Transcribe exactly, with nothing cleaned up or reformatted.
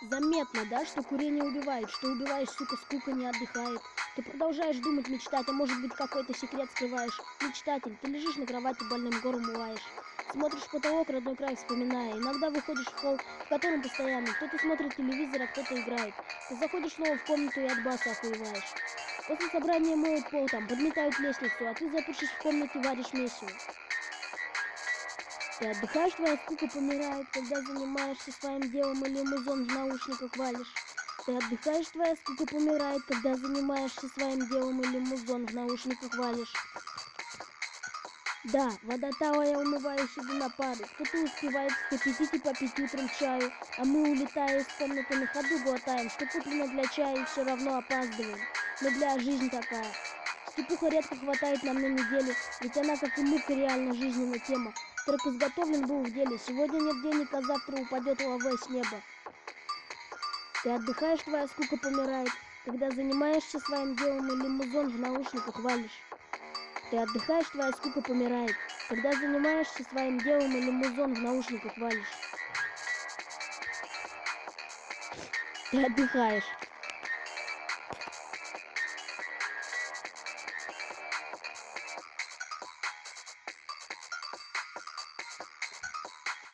Заметно, да, что курение убивает, что убиваешь, сука, скука не отдыхает. Ты продолжаешь думать, мечтать, а может быть какой-то секрет скрываешь. Мечтатель, ты лежишь на кровати, больным гором муваешь. Смотришь в потолок, родной край вспоминая. Иногда выходишь в холл, в котором постоянно кто-то смотрит телевизор, а кто-то играет. Ты заходишь снова в комнату и от баса охуеваешь. После собрания моют пол, там, подметают лестницу, а ты, запершись в комнате, варишь месиво. Ты отдыхаешь, твоя скука помирает, когда занимаешься своим делом или музон в наушниках валишь. Ты отдыхаешь, твоя скука помирает, когда занимаешься своим делом или музон в наушниках валишь. Да, вода талая, умываюсь, иду на пару. Кто-то успевает вскипятить и попить утром чаю, а мы, улетая из комнаты, на ходу глотаем, что куплено для чая, и все равно опаздываем. Но бля, жизнь такая. Степуха редко хватает нам на неделю, ведь она, как и мука, реально жизненная тема. Трек изготовлен был в деле, сегодня нет денег, а завтра упадет лава с неба. Ты отдыхаешь, твоя скука помирает, когда занимаешься своим делом или музон в наушниках валишь. Ты отдыхаешь, твоя скука помирает, когда занимаешься своим делом или музон в наушниках валишь. Ты отдыхаешь.